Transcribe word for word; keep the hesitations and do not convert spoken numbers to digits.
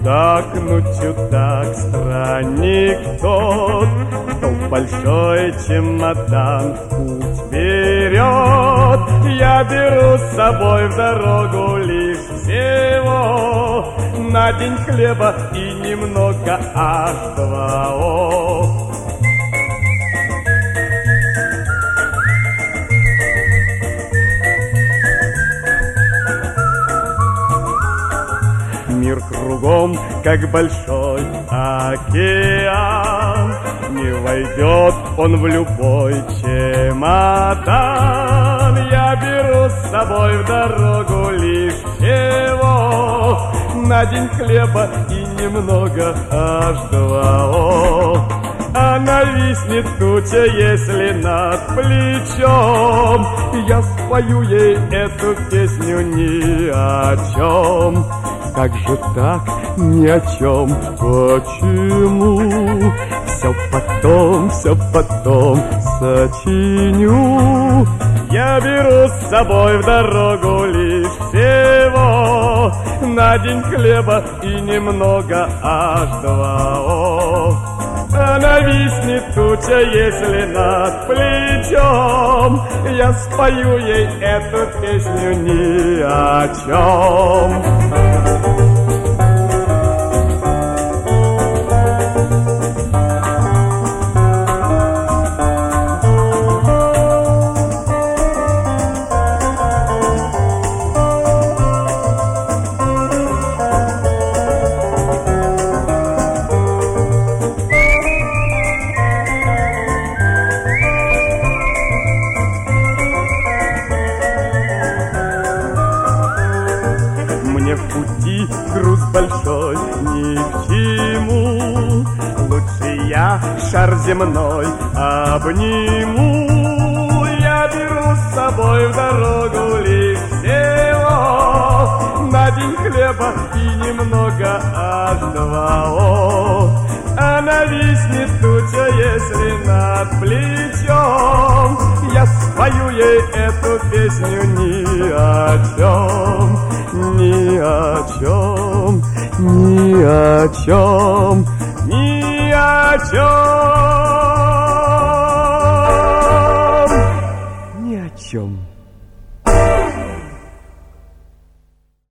чудак, ну чудак, странник тот, кто в большой чемодан в путь берет. Я беру с собой в дорогу лишь всего на день хлеба и немного аж два. Мир кругом, как большой океан, не войдет он в любой чемодан. Я беру с собой в дорогу лишь всего на день хлеба и немного аж два. А нависнет туча, если над плечом, я спою ей эту песню ни о чем. Как же так, ни о чем, почему? Все потом, все потом сочиню. Я беру с собой в дорогу лишь всего на день хлеба и немного аж два. А нависнет туча, если над плечом, я спою ей эту песню ни о чем. Мне в пути груз большой ни к чему, лучше я шар земной обниму. Я беру с собой в дорогу лишь всего на день хлеба и немного аж два. А нависнет туча, если над плечом, я спою ей эту песню ни о чем. Ни о чем, ни о чем, ни о чем, ни о чем.